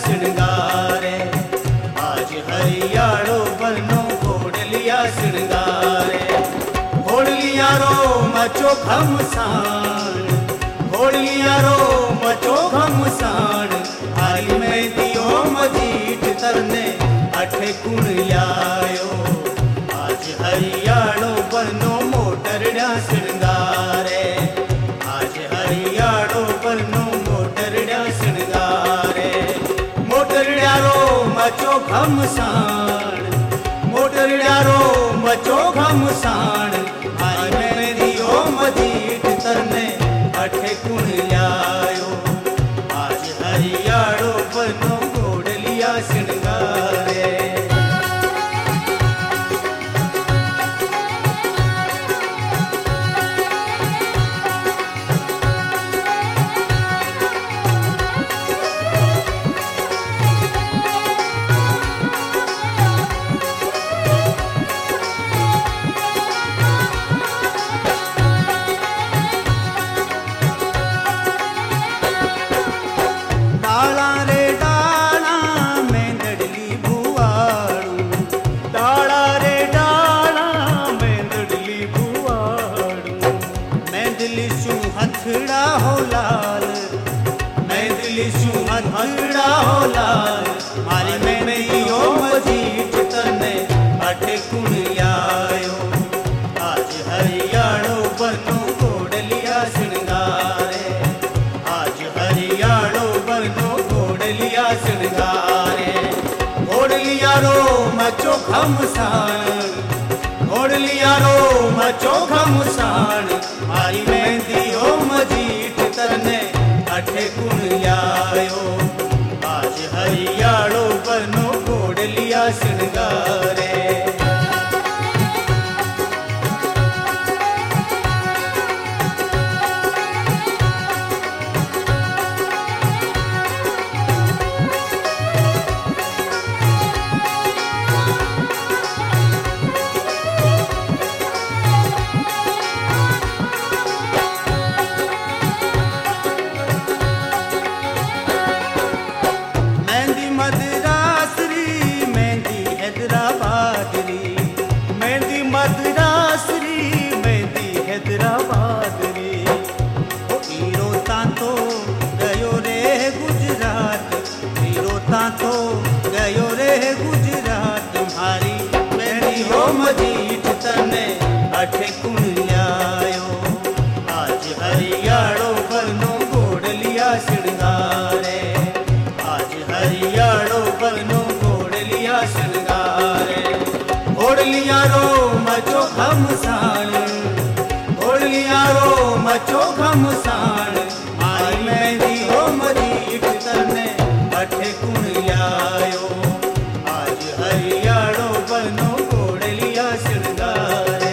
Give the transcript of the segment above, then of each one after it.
श्रृंगारे। आज हरियाणो बनो घोड़ लिया श्रृंगारे। घोड़ लिया रो मचो घमसान, घोड़ लिया रो मचो घमसान। आई में दियो मजीठ तरने अठे कुण लायो। आज हरियाणो बनो मोटरड़ा श्रृंगारे। आज हरियाणो बनो मोटरड़ा श्रृंगारे। मोटरड़ा रो मचो घमसान, मोटरड़ा रो मचो घमसान। आई में दियो मजीठ तरने अठे कुण लायो। आज हरियाणो बनो घोड़ लिया श्रृंगारे। हथड़ा हो लाल, मैं दिलिशू हथड़ा हो लाल। मारी में यो मजीठ तरने अठे कुण लायो। आज हरियाणो बनो घोड़ लिया श्रृंगारे। आज हरियाणो बनो घोड़ लिया श्रृंगारे। घोड़ लिया रो मचो घमसान, घोड़ लिया रो मचो घमसान। मारी में दियो मजीठ तरने अठे कुण लायो। आज हरियाणो बनो घोड़ लिया श्रृंगारे। तो गयो रे गुजरात। तुम्हारी मेरी हो मजीठ तने अठे कुण लायो। आज हरियाणो बनो घोड़ लिया श्रृंगारे। आज हरियाणो बनो घोड़ लिया श्रृंगारे। घोड़ लिया रो मचो घमसान, घोड़ लिया रो मचो घमसान। आई में दियो मजीठ तने अठे कुण लायो। आज हरियाणो बनो घोड़ लिया श्रृंगारे।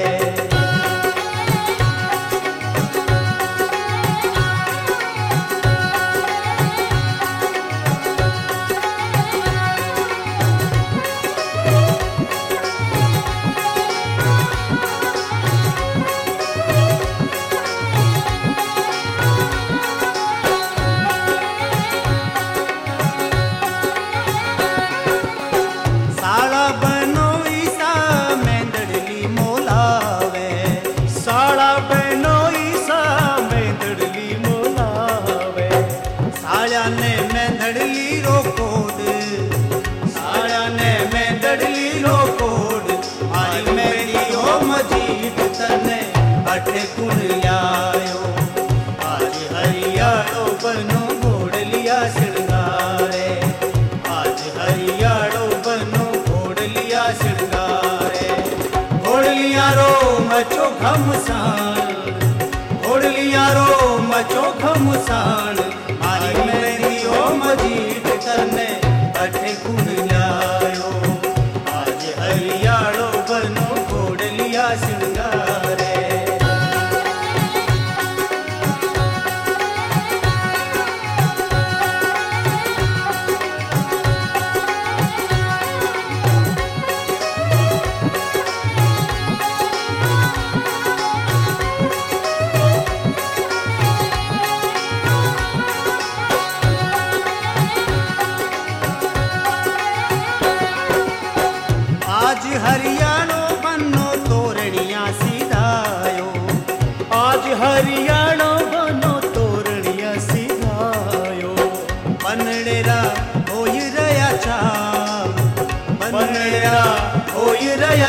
अठे कुण लायो। आज हरियाणो बनो घोड़ लिया श्रृंगारे। आज हरियाणो बनो घोड़ लिया श्रृंगारे। घोड़ लिया रो मचो घमसान, घोड़ लिया रो मचो घमसान। मारी में दियो मजीठ तरने अठे कुण लायो। आज हरियाणो बनो घोड़ लिया श्रृंगारे।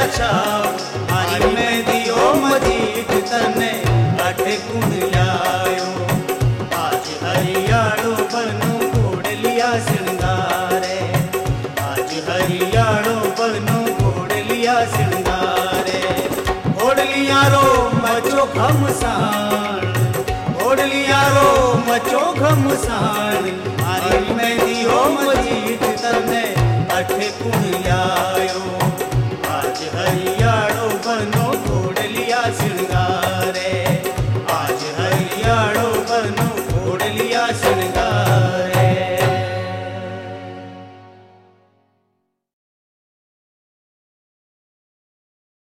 छाओ मारी मेहंदी ओ मजीठ तने अठे कुण लायो। आज हरियाणो बनो घोड़ लिया श्रृंगारे, आज हरियाणो बनो घोड़ लिया श्रृंगारे। घोड़ लिया रो मचो घमसान, घोड़ लिया रो मचो घमसान मारी मेहंदी ओ मजीठ तने अठे कुण लायो। आज हरि